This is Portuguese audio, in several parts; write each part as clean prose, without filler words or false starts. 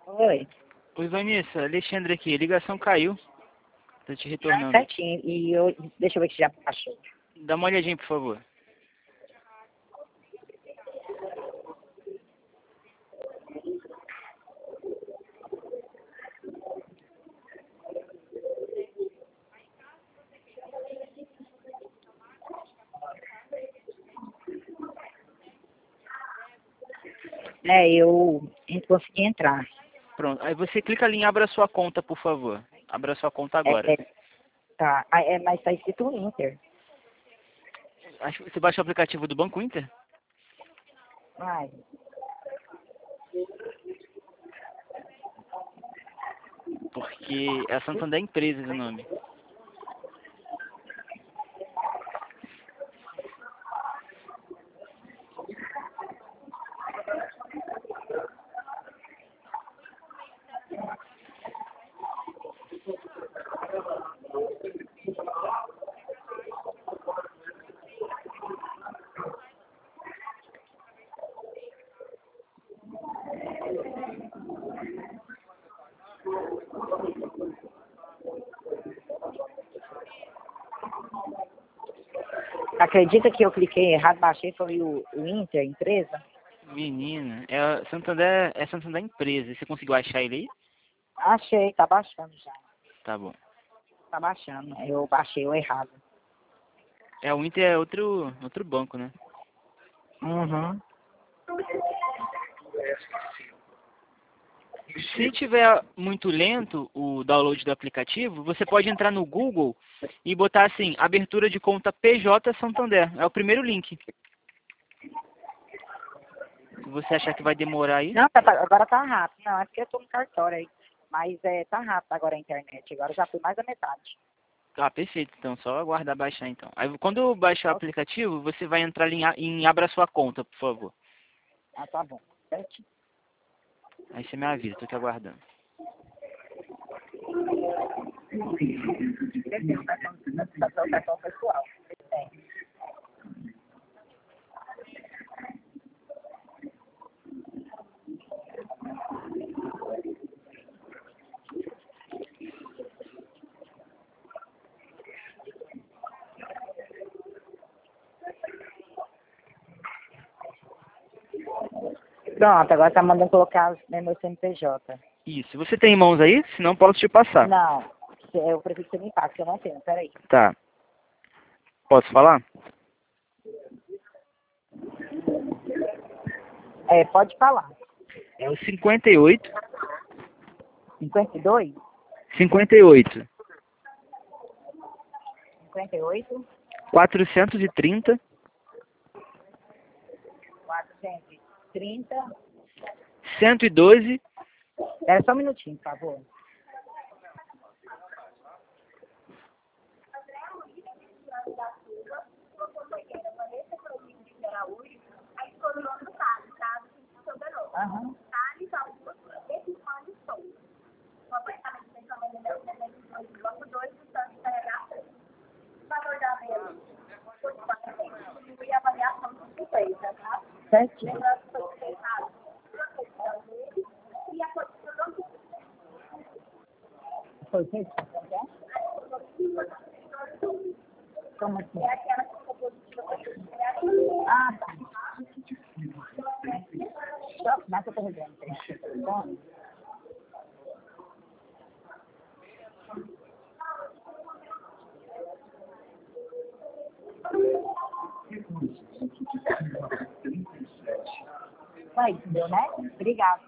Oi. Oi, Vanessa, Alexandre aqui. A ligação caiu. Tô te retornando. Certinho. E eu, deixa eu ver se já baixou. Dá uma olhadinha, por favor. Eu não consegui entrar. Pronto. Aí você clica ali em abra sua conta, por favor. Abra sua conta agora. Tá. Mas tá escrito Inter. Acho que você baixa o aplicativo do Banco Inter? Ai. Porque é a Santander Empresas o nome. Acredita que eu cliquei errado, baixei, foi o Inter, empresa? Menina, é Santander Empresas. Você conseguiu achar ele aí? Achei, tá baixando já. Tá bom. Tá baixando. Eu baixei o errado. O Inter é outro banco, né? Uhum. Se tiver muito lento o download do aplicativo, você pode entrar no Google e botar assim, abertura de conta PJ Santander. É o primeiro link. Se você achar que vai demorar aí. Não, agora tá rápido. Não, é porque eu tô no cartório aí. Mas tá rápido agora a internet. Agora já foi mais da metade. Ah, perfeito. Então, só aguardar baixar então. Aí, quando baixar o aplicativo, você vai entrar ali em abra sua conta, por favor. Ah, tá bom. Certinho. Aí você me avisa, tô te aguardando. Cartão pessoal. Pronto, agora tá mandando colocar meu CNPJ. Isso. Você tem em mãos aí? Senão posso te passar. Não, eu prefiro que você me passe, que eu não tenho. Peraí. Tá. Posso falar? Pode falar. É o 58 52? 58 58? 430 430? 112 Espera só um minutinho, por favor. Aham. Certinho. Foi feito? Como assim? Ah, tá. Só, mas eu tô revendo. Bom, vai, entendeu, né? Obrigada.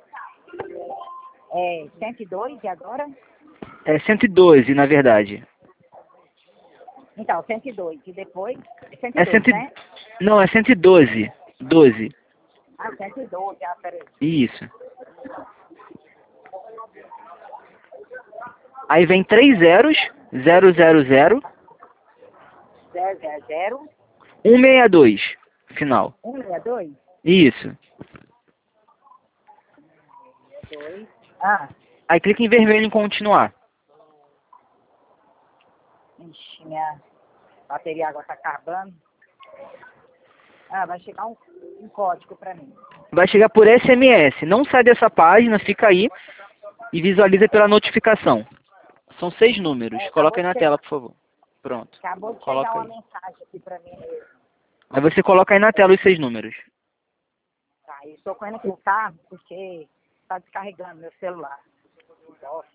102 e agora? É 112, na verdade. Então, 102. E depois? É 102, né? Não, é 112. 12. Ah, 112. Ah, peraí. Isso. Aí vem 3 zeros, 000, 000 162, final. 162? Isso. 2. Ah, Aí clica em vermelho em continuar. ixi, minha bateria agora tá acabando. Ah, vai chegar um código pra mim. Vai chegar por SMS. Não sai dessa página, fica aí e visualiza pela notificação. São 6 números. Coloca aí na tela, por favor. Pronto. Acabou de chegar Coloca uma aí. mensagem aqui pra mim mesmo. Aí você coloca aí na tela os 6 números. Tá, eu estou correndo aqui no carro porque tá descarregando meu celular. Nossa.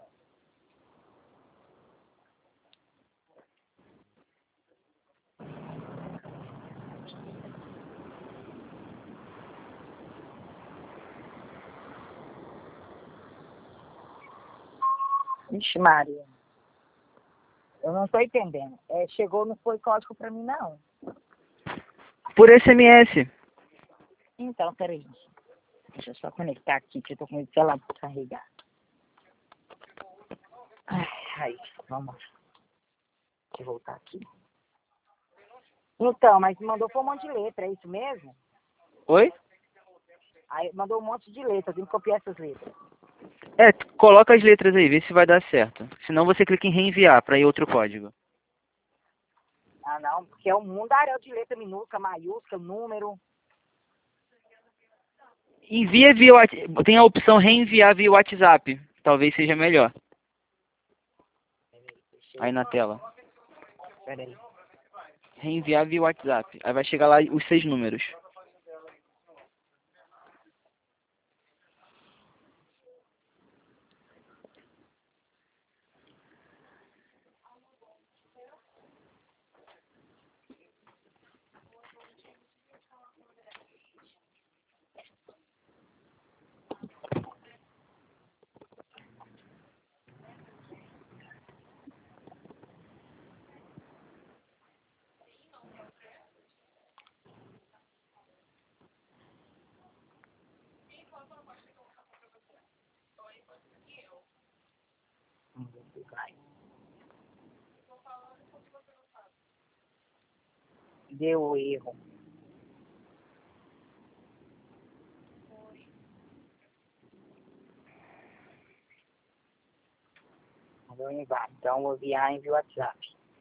Vixe, Maria. Eu não estou entendendo. Chegou, não foi código pra mim, não. Por SMS. Então, peraí. Deixa eu só conectar aqui, que eu tô com o celular pra carregar. Ai, vamos. Deixa eu voltar aqui. Então, mas mandou por um monte de letra, é isso mesmo? Oi? Aí mandou um monte de letra, eu tenho que copiar essas letras. Coloca as letras aí, vê se vai dar certo. Senão você clica em reenviar para ir outro código. Ah, não, porque é um mundaréu de letra minúscula, maiúscula, número. Envia via WhatsApp. Tem a opção reenviar via WhatsApp. Talvez seja melhor. Aí na tela. Peraí. Reenviar via WhatsApp. Aí vai chegar lá os 6 números. Vai. Deu erro. Mandou enviar. Então, vou enviar em WhatsApp.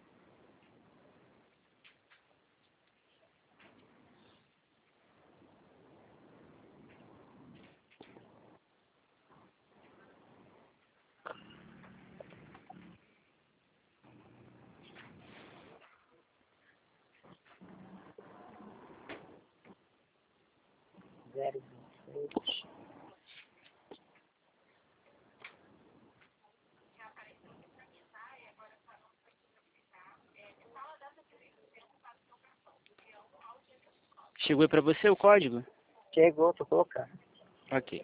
Zero 26. Chegou aí para você o código? Chegou, tô colocando. Ok.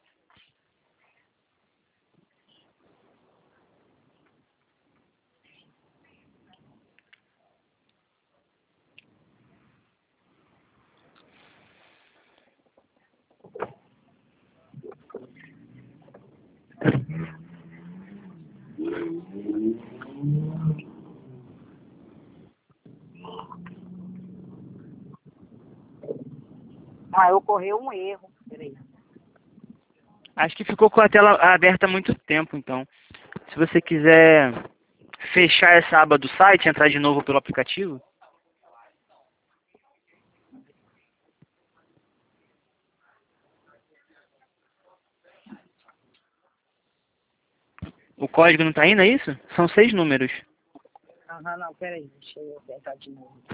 Ah, ocorreu um erro. Peraí. Acho que ficou com a tela aberta há muito tempo, então. Se você quiser fechar essa aba do site e entrar de novo pelo aplicativo. O código não está indo, é isso? São 6 números. Aham, não, peraí. Deixa eu tentar de novo.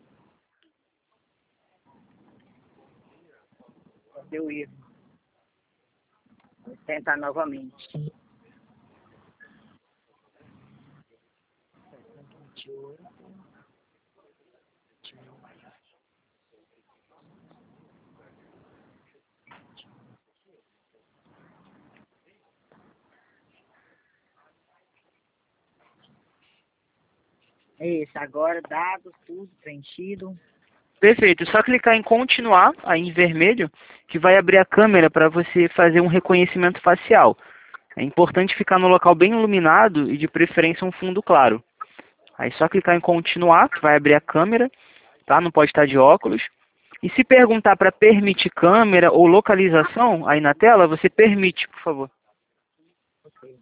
Deu erro. Vou tentar novamente. 28. Isso, agora dados, tudo preenchido. Perfeito. É só clicar em continuar, aí em vermelho, que vai abrir a câmera para você fazer um reconhecimento facial. É importante ficar no local bem iluminado e de preferência um fundo claro. Aí só clicar em continuar, que vai abrir a câmera, tá? Não pode estar de óculos. E se perguntar para permitir câmera ou localização aí na tela, você permite, por favor. Ok.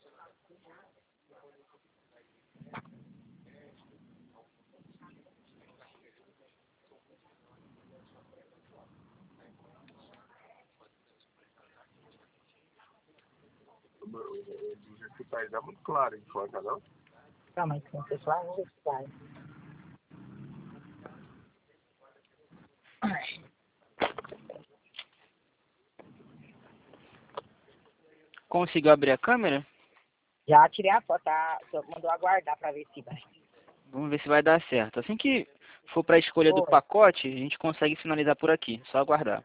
Do jeito que tá aí, dá muito claro em foca, não? Calma aí, tem pessoal, vamos ver se vai. Conseguiu abrir a câmera? Já tirei a foto, tá? Só mandou aguardar pra ver se vai. Vamos ver se vai dar certo. Assim que for para a escolha do Oi. pacote, a gente consegue finalizar por aqui. Só aguardar.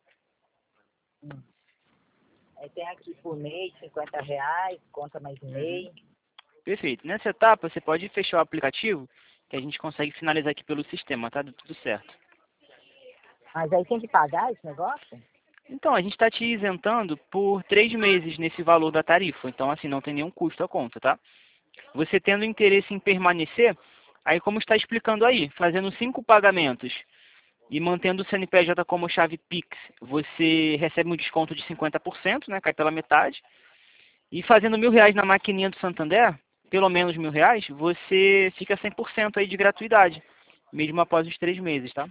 Aí tem aqui por mês, R$ 50, conta mais um mês. Perfeito. Nessa etapa, você pode fechar o aplicativo, que a gente consegue finalizar aqui pelo sistema, tá? Deu tudo certo. Mas aí tem que pagar esse negócio? Então, a gente está te isentando por 3 meses nesse valor da tarifa. Então, assim, não tem nenhum custo a conta, tá? Você tendo interesse em permanecer, aí como está explicando aí, fazendo 5 pagamentos e mantendo o CNPJ como chave Pix, você recebe um desconto de 50%, né? Cai pela metade. E fazendo R$ 1.000 na maquininha do Santander, pelo menos R$ 1.000, você fica 100% aí de gratuidade, mesmo após os 3 meses, tá?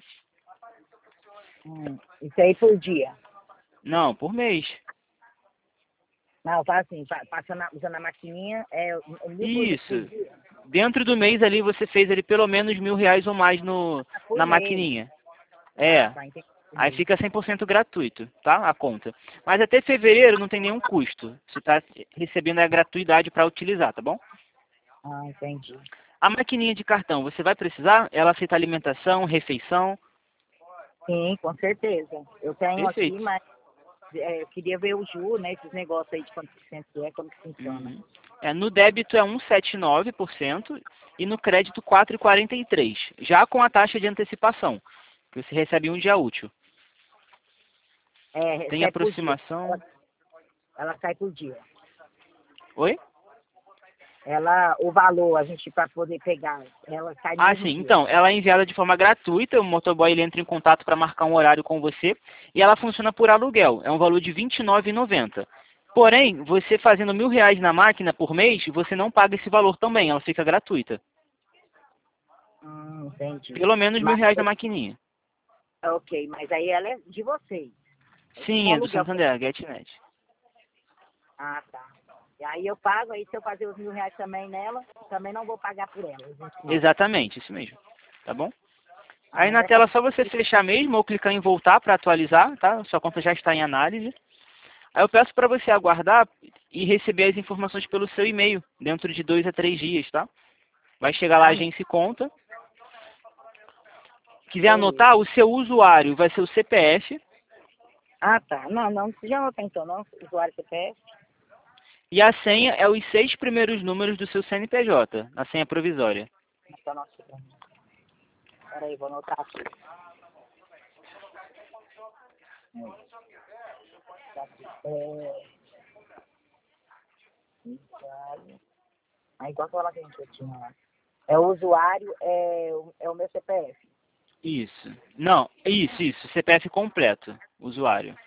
Isso aí por dia. Não, por mês. Não, fala assim, usando a maquininha, é 1.000 Isso. por dia. Dentro do mês ali você fez ali pelo menos R$ 1.000 ou mais Por na mês. maquininha. É. Tá, entendi. Aí fica 100% gratuito, tá? A conta. Mas até fevereiro não tem nenhum custo. Você está recebendo a gratuidade para utilizar, tá bom? Ah, entendi. A maquininha de cartão, você vai precisar? Ela aceita alimentação, refeição? Sim, com certeza. Eu tenho aqui, Perfeito. mas eu queria ver o juro, né? Esses negócios aí de quanto por cento que é, como que funciona. Uhum. No débito é 1,79% e no crédito 4,43%, já com a taxa de antecipação, que você recebe em um dia útil. É, Tem sai por dia. aproximação... Ela sai por dia. Oi? O valor, a gente, para poder pegar, ela sai no Ah, mesmo sim. dia. Então, ela é enviada de forma gratuita, o motoboy ele entra em contato para marcar um horário com você e ela funciona por aluguel. É um valor de R$ 29,90. Porém, você fazendo R$ 1.000 na máquina por mês, você não paga esse valor também, ela fica gratuita. Entendi. Pelo menos Mas, R$ 1.000 na maquininha. ok, mas aí ela é de vocês. Sim, Com é do aluguel. Santander, GetNet. Ah, tá. E aí eu pago, aí se eu fazer os R$ 1.000 também nela, também não vou pagar por ela. Os 29. Exatamente, isso mesmo. Tá bom? Ah, Aí mas na é tela é só você fechar mesmo ou clicar em voltar para atualizar, tá? Sua conta já está em análise. Aí eu peço para você aguardar e receber as informações pelo seu e-mail, dentro de 2 a 3 dias, tá? Vai chegar lá a agência e conta. Quiser anotar, o seu usuário vai ser o CPF Ah, tá. Não precisa anotar então, não. Usuário CPF. e a senha é os 6 primeiros números do seu CNPJ, a senha provisória. Tá, nossa. Peraí, vou anotar aqui. Usuário. Ah, igual aquela que a gente tinha lá. O usuário, é o meu CPF. Isso. Não, isso. CPF completo, usuário.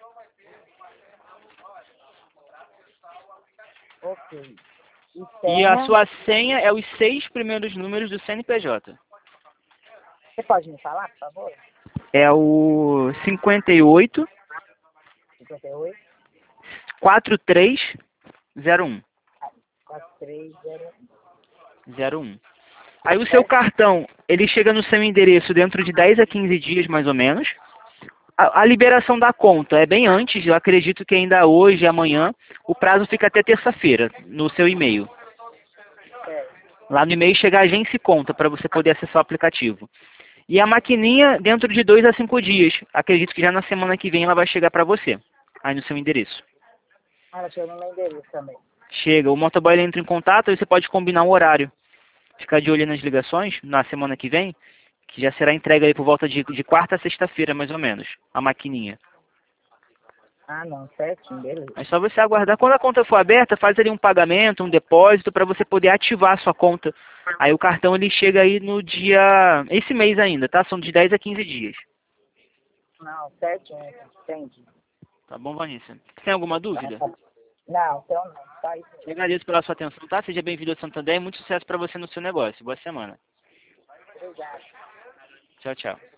Ok. E E a senha, sua senha é os 6 primeiros números do CNPJ. você pode me falar, por favor? É o 58 58 4301. 4301. Aí o seu cartão, ele chega no seu endereço dentro de 10 a 15 dias, mais ou menos. A liberação da conta é bem antes, eu acredito que ainda hoje, amanhã. O prazo fica até terça-feira, no seu e-mail. Lá no e-mail chega a agência e conta, para você poder acessar o aplicativo. E a maquininha, dentro de 2 a 5 dias. Acredito que já na semana que vem ela vai chegar para você, aí no seu endereço. Ela chegou no meu endereço também. Chega, o motoboy ele entra em contato e você pode combinar um horário. Ficar de olho nas ligações na semana que vem, que já será entregue aí por volta de quarta a sexta-feira, mais ou menos, a maquininha. Ah, não, certinho, beleza. É só você aguardar. Quando a conta for aberta, faz ali um pagamento, um depósito, para você poder ativar a sua conta. Aí o cartão ele chega aí no dia... esse mês ainda, tá? São de 10 a 15 dias. Não, certinho, entendi. Tá bom, Vanessa? Tem alguma Tá, dúvida? tá. Não, então não. Tá isso. Eu agradeço pela sua atenção, tá? Seja bem-vindo ao Santander e muito sucesso para você no seu negócio. Boa semana. Obrigado. Tchau, tchau.